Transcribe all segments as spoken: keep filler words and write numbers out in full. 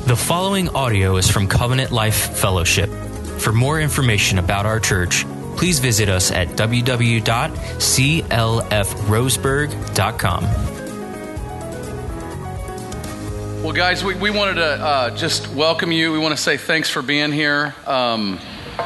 The following audio is from Covenant Life Fellowship. For more information about our church, please visit us at w w w dot c l f roseburg dot com. Well, guys, we, we wanted to uh, just welcome you. We want to say thanks for being here. Um,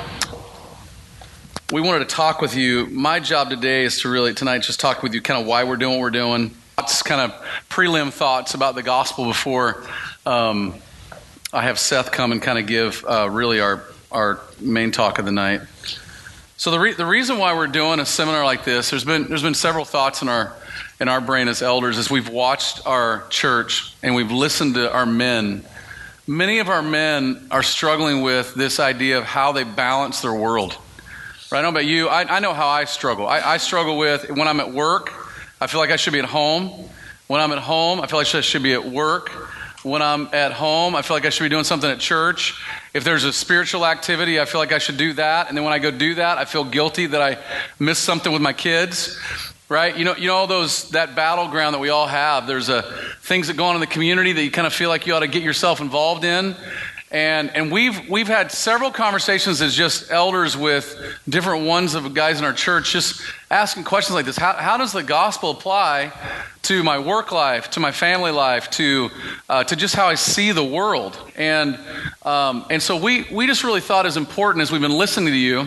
we wanted to talk with you. My job today is to really, tonight, just talk with you kind of why we're doing what we're doing. Thoughts, kind of prelim thoughts about the gospel before um, I have Seth come and kind of give uh, really our, our main talk of the night. So the re- the reason why we're doing a seminar like this, there's been there's been several thoughts in our in our brain as elders as we've watched our church and we've listened to our men. Many of our men are struggling with this idea of how they balance their world. Right? I don't know about you. I, I know how I struggle. I, I struggle with when I'm at work, I feel like I should be at home. When I'm at home, I feel like I should be at work. When I'm at home, I feel like I should be doing something at church. If there's a spiritual activity, I feel like I should do that. And then when I go do that, I feel guilty that I missed something with my kids. Right? You know, you know all those, that battleground that we all have. There's a things that go on in the community that you kind of feel like you ought to get yourself involved in. And and we've we've had several conversations as just elders with different ones of guys in our church, just asking questions like this. How how does the gospel apply to my work life, to my family life, to uh, to just how I see the world? And um, and so we we just really thought it was important as we've been listening to you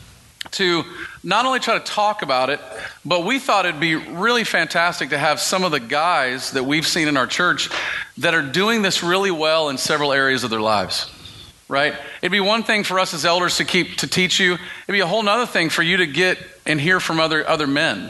to not only try to talk about it, but we thought it'd be really fantastic to have some of the guys that we've seen in our church that are doing this really well in several areas of their lives, right? It'd be one thing for us as elders to keep to teach you. It'd be a whole other thing for you to get and hear from other other men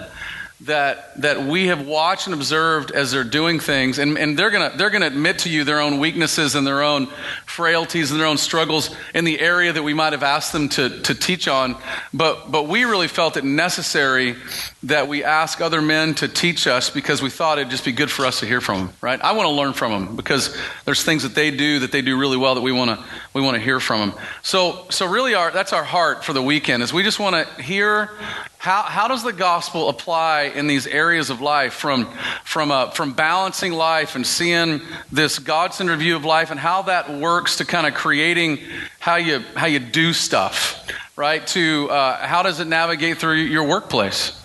that that we have watched and observed as they're doing things, and, and they're gonna they're gonna admit to you their own weaknesses and their own frailties and their own struggles in the area that we might have asked them to to teach on. But but we really felt it necessary that we ask other men to teach us because we thought it'd just be good for us to hear from them, right? I want to learn from them because there's things that they do that they do really well that we want to we want to hear from them. So so really our that's our heart for the weekend is we just want to hear how how does the gospel apply in these areas of life, from from uh, from balancing life and seeing this God-centered view of life, and how that works to kind of creating how you how you do stuff, right? To uh, how does it navigate through your workplace,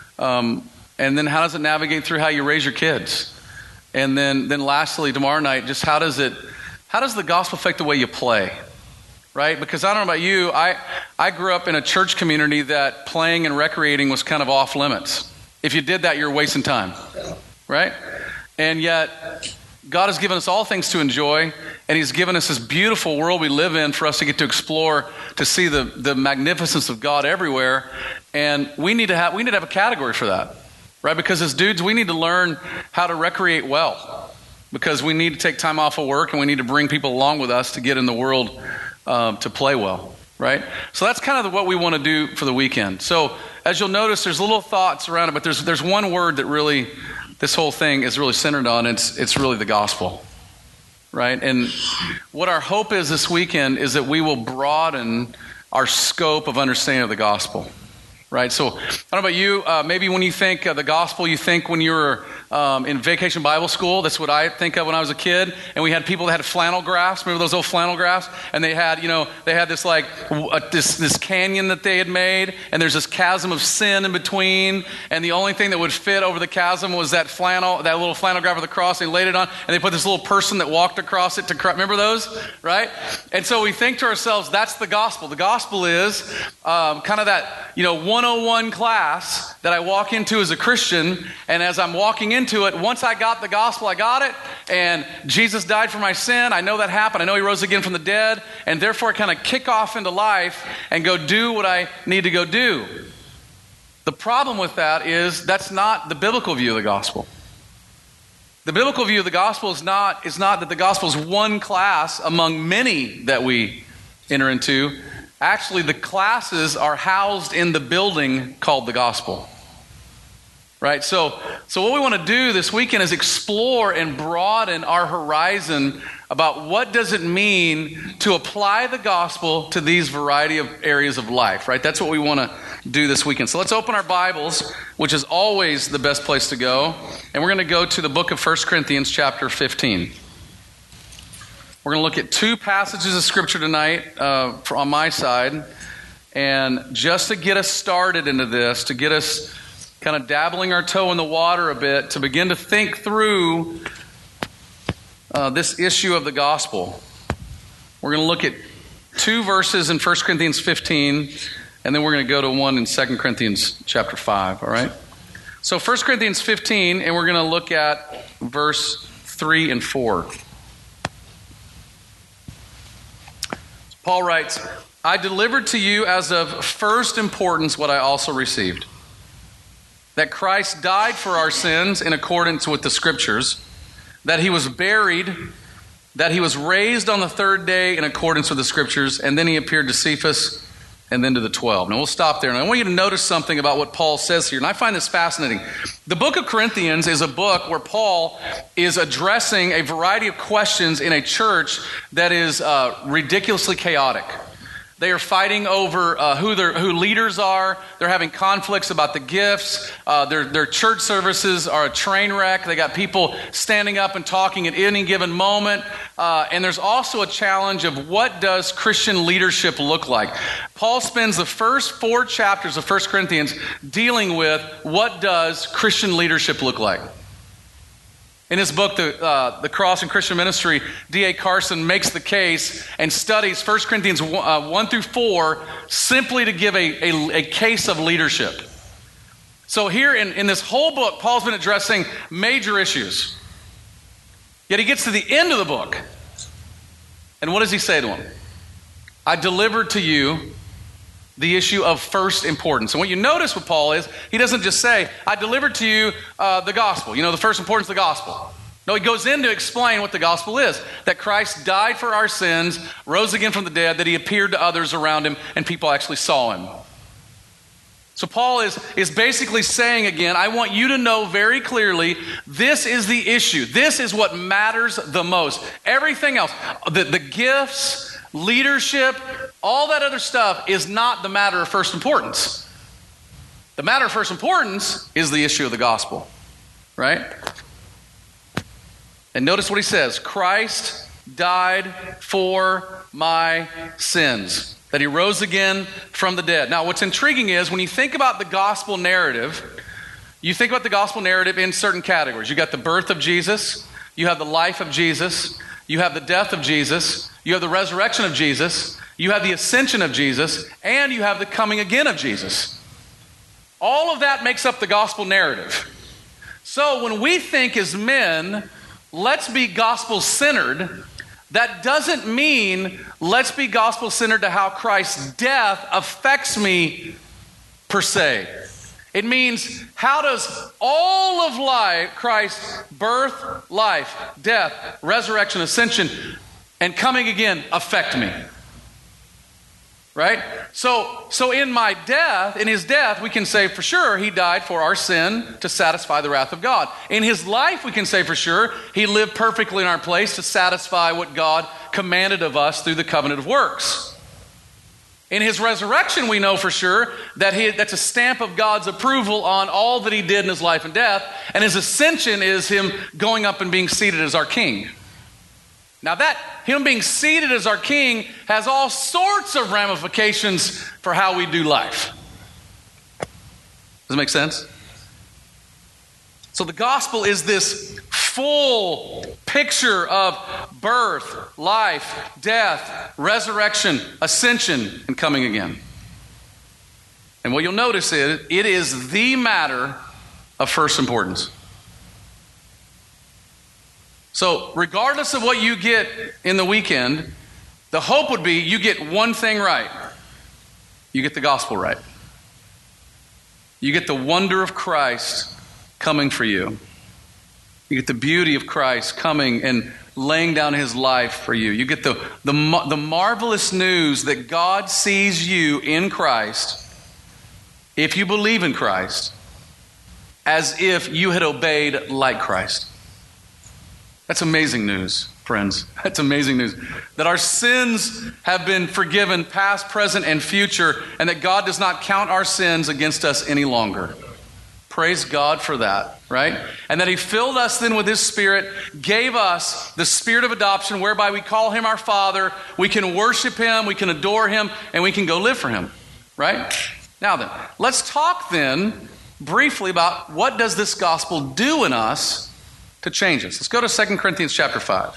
um, and then how does it navigate through how you raise your kids, and then then lastly tomorrow night, just how does it how does the gospel affect the way you play? Right? Because I don't know about you, I, I grew up in a church community that playing and recreating was kind of off limits. If you did that, you're wasting time. Right? And yet, God has given us all things to enjoy, and He's given us this beautiful world we live in for us to get to explore, to see the, the magnificence of God everywhere. And we need to have we need to have a category for that. Right? Because as dudes, we need to learn how to recreate well. Because we need to take time off of work, and we need to bring people along with us to get in the world Um, to play well, right? So that's kind of what we want to do for the weekend. So as you'll notice, there's little thoughts around it, but there's there's one word that really, this whole thing is really centered on. It's it's really the gospel, right? And what our hope is this weekend is that we will broaden our scope of understanding of the gospel, right? So I don't know about you, uh, maybe when you think of the gospel, you think when you were um, in vacation Bible school. That's what I think of when I was a kid. And we had people that had flannel graphs. Remember those old flannel graphs? And they had, you know, they had this like uh, this this canyon that they had made, and there's this chasm of sin in between. And the only thing that would fit over the chasm was that flannel, that little flannel graph with the cross. They laid it on, and they put this little person that walked across it to cry. Remember those, right? And so we think to ourselves, that's the gospel. The gospel is um, kind of that, you know, one oh one class that I walk into as a Christian, and as I'm walking into it, once I got the gospel, I got it, and Jesus died for my sin. I know that happened. I know He rose again from the dead, and therefore I kind of kick off into life and go do what I need to go do. The problem with that is that's not the biblical view of the gospel. The biblical view of the gospel is not, is not that the gospel is one class among many that we enter into. Actually, the classes are housed in the building called the gospel. Right? So, so what we want to do this weekend is explore and broaden our horizon about what does it mean to apply the gospel to these variety of areas of life, right? That's what we want to do this weekend. So let's open our Bibles, which is always the best place to go. And we're going to go to the book of First Corinthians chapter fifteen. We're going to look at two passages of Scripture tonight uh, on my side. And just to get us started into this, to get us kind of dabbling our toe in the water a bit, to begin to think through uh, this issue of the gospel, we're going to look at two verses in First Corinthians fifteen, and then we're going to go to one in Second Corinthians chapter five, all right? So First Corinthians fifteen, and we're going to look at verse three and four. Paul writes, I delivered to you as of first importance what I also received, that Christ died for our sins in accordance with the Scriptures, that he was buried, that he was raised on the third day in accordance with the Scriptures, and then he appeared to Cephas and then to the twelve. Now we'll stop there, and I want you to notice something about what Paul says here, and I find this fascinating. The book of Corinthians is a book where Paul is addressing a variety of questions in a church that is uh, ridiculously chaotic. They are fighting over uh, who their who leaders are. They're having conflicts about the gifts. Uh, their their church services are a train wreck. They got people standing up and talking at any given moment. Uh, and there's also a challenge of what does Christian leadership look like. Paul spends the first four chapters of First Corinthians dealing with what does Christian leadership look like. In his book, The, uh, the Cross and Christian Ministry, D A Carson makes the case and studies First Corinthians one through four simply to give a, a, a case of leadership. So here in, in this whole book, Paul's been addressing major issues. Yet he gets to the end of the book. And what does he say to him? I delivered to you the issue of first importance. And what you notice with Paul is, he doesn't just say, I delivered to you uh, the gospel. You know, the first importance of the gospel. No, he goes in to explain what the gospel is. That Christ died for our sins, rose again from the dead, that he appeared to others around him, and people actually saw him. So Paul is, is basically saying again, I want you to know very clearly, this is the issue. This is what matters the most. Everything else, the, the gifts, leadership, all that other stuff is not the matter of first importance. The matter of first importance is the issue of the gospel, right? And notice what he says, Christ died for my sins, that he rose again from the dead. Now, what's intriguing is when you think about the gospel narrative, you think about the gospel narrative in certain categories. You got the birth of Jesus, you have the life of Jesus, you have the death of Jesus, you have the resurrection of Jesus, you have the ascension of Jesus, and you have the coming again of Jesus. All of that makes up the gospel narrative. So when we think as men, let's be gospel-centered, that doesn't mean let's be gospel-centered to how Christ's death affects me per se. It means how does all of life, Christ's birth, life, death, resurrection, ascension, and coming again affect me? Right? So, so in my death, in his death, we can say for sure he died for our sin to satisfy the wrath of God. In his life, we can say for sure he lived perfectly in our place to satisfy what God commanded of us through the covenant of works. In his resurrection, we know for sure that he, that's a stamp of God's approval on all that he did in his life and death. And his ascension is him going up and being seated as our king. Now that, him being seated as our king has all sorts of ramifications for how we do life. Does it make sense? So the gospel is this full picture of birth, life, death, resurrection, ascension, and coming again. And what you'll notice is it is the matter of first importance. So regardless of what you get in the weekend, the hope would be you get one thing right. You get the gospel right. You get the wonder of Christ coming for you. You get the beauty of Christ coming and laying down his life for you. You get the, the, the marvelous news that God sees you in Christ, if you believe in Christ, as if you had obeyed like Christ. That's amazing news, friends. That's amazing news. That our sins have been forgiven, past, present, and future, and that God does not count our sins against us any longer. Praise God for that, right? And that he filled us then with his Spirit, gave us the Spirit of adoption, whereby we call him our Father. We can worship him, we can adore him, and we can go live for him, right? Now then, let's talk then briefly about what does this gospel do in us to change us. Let's go to Second Corinthians chapter five.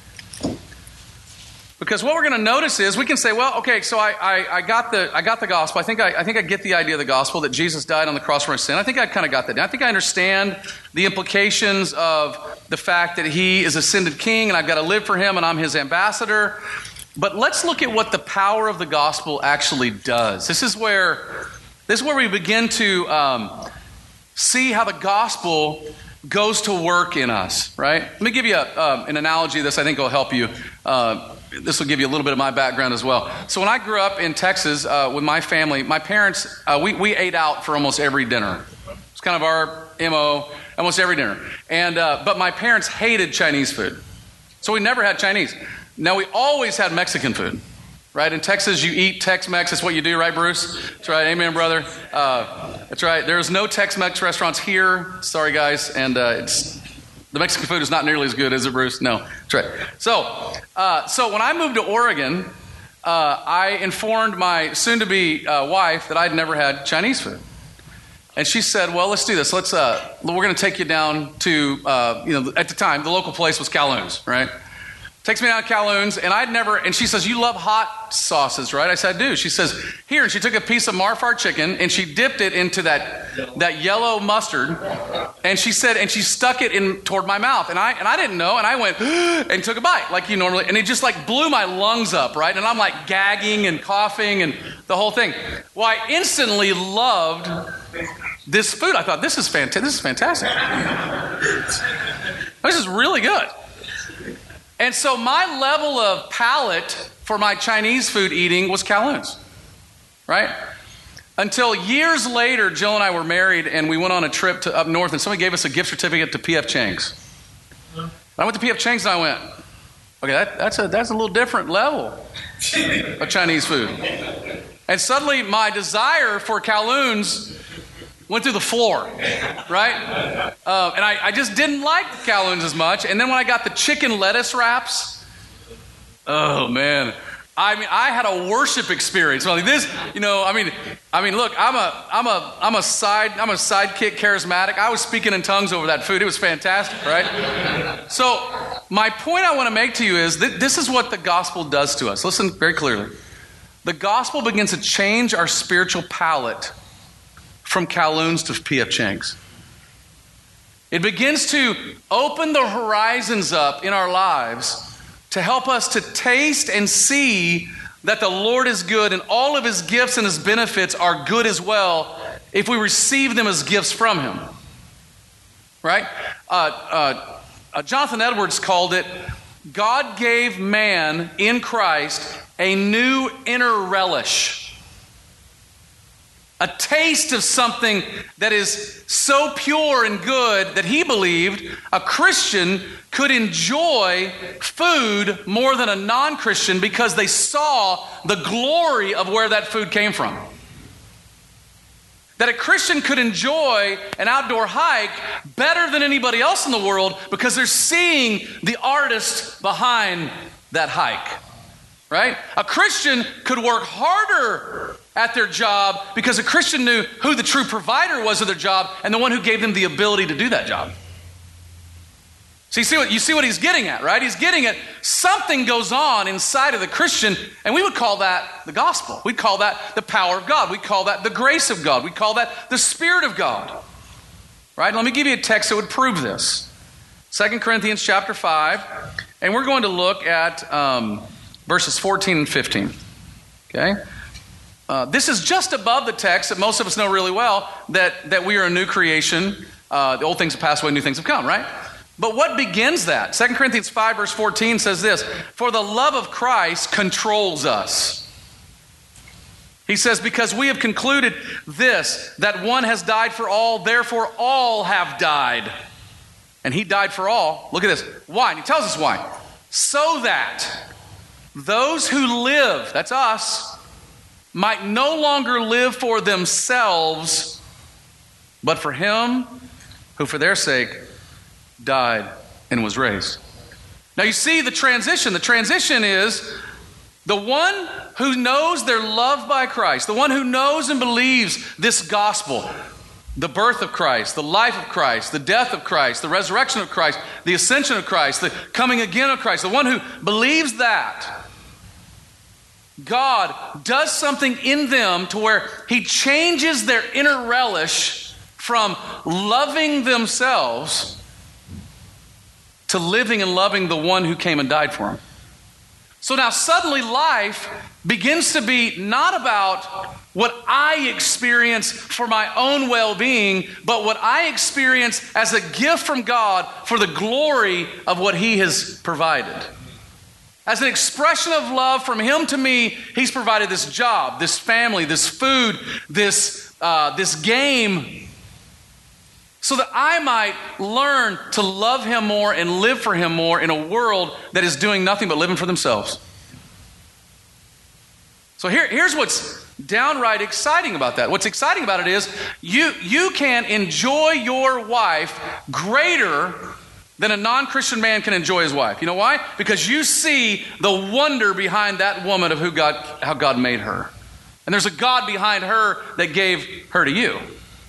Because what we're going to notice is we can say, well, okay, so I, I, I got the I got the gospel. I think I, I think I get the idea of the gospel, that Jesus died on the cross for my sin. I think I kind of got that. I think I understand the implications of the fact that he is ascended king and I've got to live for him and I'm his ambassador. But let's look at what the power of the gospel actually does. This is where this is where we begin to um, see how the gospel goes to work in us, right? Let me give you a, uh, an analogy of this I think will help you. Uh, this will give you a little bit of my background as well. So when I grew up in Texas uh, with my family, my parents, uh, we, we ate out for almost every dinner. It's kind of our M O, almost every dinner. And uh, but my parents hated Chinese food. So we never had Chinese. Now we always had Mexican food. Right? In Texas, you eat Tex-Mex. That's what you do, right, Bruce? That's right. Amen, brother. Uh, that's right. There's no Tex-Mex restaurants here. Sorry, guys. And uh, it's the Mexican food is not nearly as good, is it, Bruce? No. That's right. So, uh, so when I moved to Oregon, uh, I informed my soon-to-be uh, wife that I'd never had Chinese food. And she said, well, let's do this. Let's. Uh, we're going to take you down to, uh, you know, at the time, the local place was Calhoun's, right? Takes me down to Calhoun's, and I'd never, and she says, you love hot sauces, right? I said, I do. She says, here, and she took a piece of Marfar chicken, and she dipped it into that that yellow mustard, and she said, and she stuck it in toward my mouth, and I and I didn't know, and I went, and took a bite, like you normally, and it just like blew my lungs up, right? And I'm like gagging and coughing and the whole thing. Well, I instantly loved this food. I thought, this is fantastic. This is fantastic. This is really good. And so my level of palate for my Chinese food eating was Calhoun's, right? Until years later, Jill and I were married, and we went on a trip to up north, and somebody gave us a gift certificate to P F Chang's. I went to P F Chang's, and I went, okay, that, that's a that's a little different level of Chinese food. And suddenly, my desire for Calhoun's went through the floor, right? Uh, and I, I just didn't like Calhoun's as much. And then when I got the chicken lettuce wraps, oh man, I mean, I had a worship experience. Like this, you know, I mean, I mean, look, I'm a, I'm a, I'm a side, I'm a sidekick charismatic. I was speaking in tongues over that food. It was fantastic, right? So my point I want to make to you is that this is what the gospel does to us. Listen very clearly. The gospel begins to change our spiritual palate from Calhoun's to P F Chang's. It begins to open the horizons up in our lives to help us to taste and see that the Lord is good and all of his gifts and his benefits are good as well if we receive them as gifts from him. Right? Uh, uh, uh, Jonathan Edwards called it, God gave man in Christ a new inner relish. A taste of something that is so pure and good that he believed a Christian could enjoy food more than a non-Christian because they saw the glory of where that food came from. That a Christian could enjoy an outdoor hike better than anybody else in the world because they're seeing the artist behind that hike. Right? A Christian could work harder at their job because a Christian knew who the true provider was of their job and the one who gave them the ability to do that job. So you see what you see what he's getting at, right? He's getting at something goes on inside of the Christian, and we would call that the gospel. We'd call that the power of God. We'd call that the grace of God. We'd call that the Spirit of God. Right? Let me give you a text that would prove this. Second Corinthians chapter five, and we're going to look at um, verses fourteen and fifteen. Okay? Uh, this is just above the text that most of us know really well, that, that we are a new creation. Uh, the old things have passed away, new things have come, right? But what begins that? Second Corinthians five verse fourteen says this, for the love of Christ controls us. He says, because we have concluded this, that one has died for all, therefore all have died. And he died for all. Look at this. Why? And he tells us why. So that those who live, that's us, might no longer live for themselves, but for him who for their sake died and was raised. Now you see the transition. The transition is the one who knows they're loved by Christ, the one who knows and believes this gospel, the birth of Christ, the life of Christ, the death of Christ, the resurrection of Christ, the ascension of Christ, the coming again of Christ, the one who believes that, God does something in them to where he changes their inner relish from loving themselves to living and loving the one who came and died for them. So now suddenly life begins to be not about what I experience for my own well-being, but what I experience as a gift from God for the glory of what he has provided. As an expression of love from him to me, he's provided this job, this family, this food, this, uh, this game, so that I might learn to love him more and live for him more in a world that is doing nothing but living for themselves. So here, here's what's downright exciting about that. What's exciting about it is you, you can enjoy your wife greater than a non-Christian man can enjoy his wife. You know why? Because you see the wonder behind that woman of who God, how God made her. And there's a God behind her that gave her to you.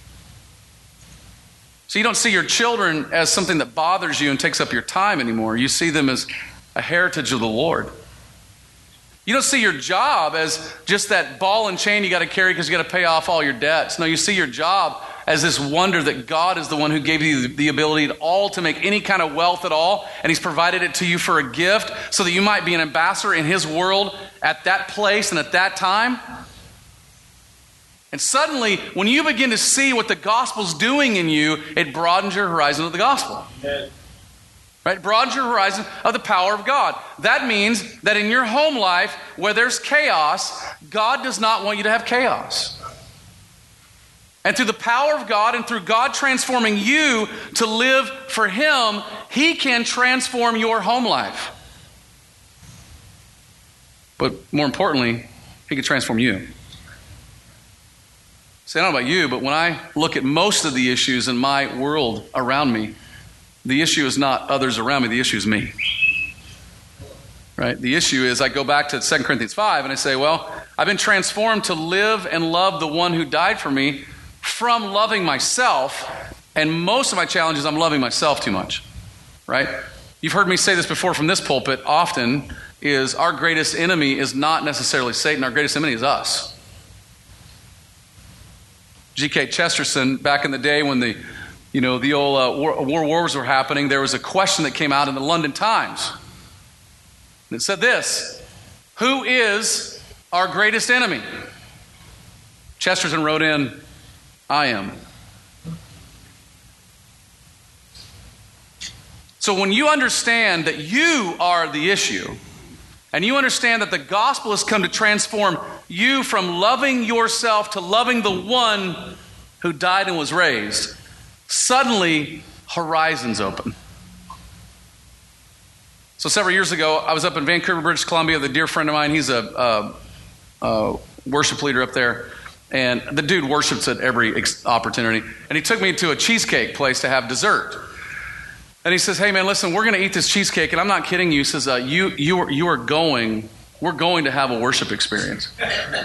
So you don't see your children as something that bothers you and takes up your time anymore. You see them as a heritage of the Lord. You don't see your job as just that ball and chain you got to carry because you got to pay off all your debts. No, you see your job as this wonder that God is the one who gave you the ability at all to make any kind of wealth at all, and he's provided it to you for a gift so that you might be an ambassador in his world at that place and at that time. And suddenly, when you begin to see what the gospel's doing in you, it broadens your horizon of the gospel. Yes. Right? It broadens your horizon of the power of God. That means that in your home life, where there's chaos, God does not want you to have chaos. And through the power of God and through God transforming you to live for him, he can transform your home life. But more importantly, he can transform you. See, I don't know about you, but when I look at most of the issues in my world around me, the issue is not others around me, the issue is me. Right? The issue is I go back to Second Corinthians five and I say, well, I've been transformed to live and love the one who died for me from loving myself, and most of my challenge is I'm loving myself too much. Right? You've heard me say this before from this pulpit often, is our greatest enemy is not necessarily Satan, our greatest enemy is us. G K Chesterton, back in the day when the, you know, the old uh, war, war wars were happening, there was a question that came out in the London Times. And it said this: who is our greatest enemy? Chesterton wrote in, I am. So when you understand that you are the issue, and you understand that the gospel has come to transform you from loving yourself to loving the one who died and was raised, suddenly horizons open. So several years ago, I was up in Vancouver, British Columbia with a dear friend of mine. He's a, a, a worship leader up there. And the dude worships at every ex- opportunity. And he took me to a cheesecake place to have dessert. And he says, hey man, listen, we're going to eat this cheesecake. And I'm not kidding you. He says, uh, you, you, are, you are going, we're going to have a worship experience.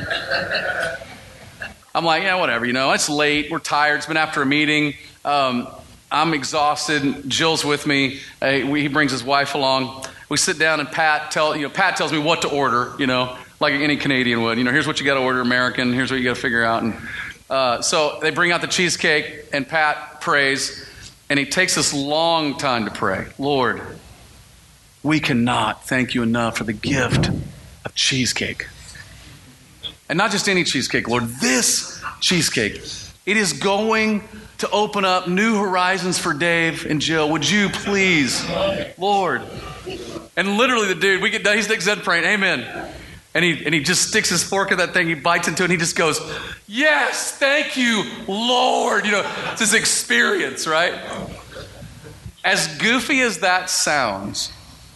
I'm like, yeah, whatever, you know, it's late. We're tired. It's been after a meeting. Um, I'm exhausted. Jill's with me. Uh, we, he brings his wife along. We sit down and Pat, tell, you know, Pat tells me what to order, you know, like any Canadian would. You know, here's what you got to order, American. Here's what you got to figure out. And uh, so they bring out the cheesecake and Pat prays. And he takes this long time to pray. Lord, we cannot thank you enough for the gift of cheesecake. And not just any cheesecake, Lord, this cheesecake. It is going to open up new horizons for Dave and Jill. Would you please, Lord? And literally the dude, we get done, he's done praying, amen. And he and he just sticks his fork in that thing, he bites into it, and he just goes, yes, thank you, Lord. You know, it's this experience, right? As goofy as that sounds,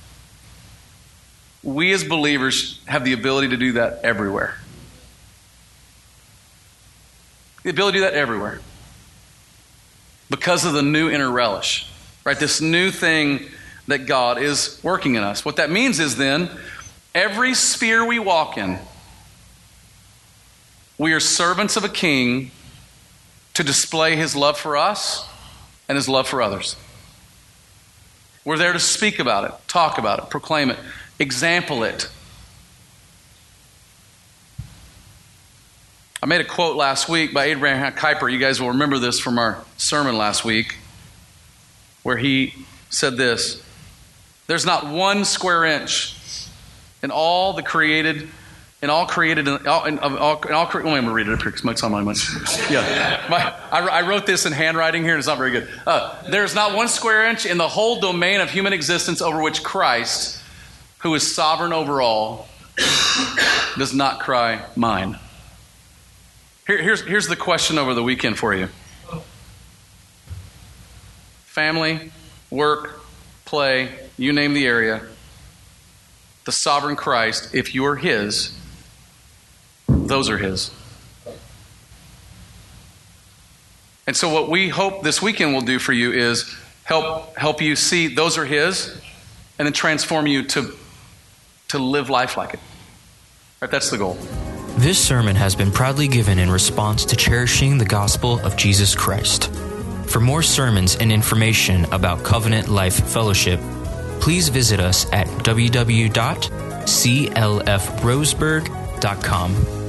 we as believers have the ability to do that everywhere. The ability to do that everywhere. because of the new inner relish, right? This new thing that God is working in us. What that means is then, every sphere we walk in, we are servants of a king to display his love for us and his love for others. We're there to speak about it, talk about it, proclaim it, example it. I made a quote last week by Abraham Kuyper. You guys will remember this from our sermon last week, where he said this: there's not one square inch in all the created, in all created, in all, in all, in all let me read it up here because it's on my mind. Yeah, my, I, I wrote this in handwriting here, and it's not very good. Uh, there's not one square inch in the whole domain of human existence over which Christ, who is sovereign over all, does not cry, mine. Here, here's, here's the question over the weekend for you. Family, work, play, you name the area. The sovereign Christ, if you're his, those are his. And so what we hope this weekend will do for you is help help you see those are his, and then transform you to, to live life like it. Right, that's the goal. This sermon has been proudly given in response to cherishing the gospel of Jesus Christ. For more sermons and information about Covenant Life Fellowship, please visit us at w w w dot c l f roseburg dot com.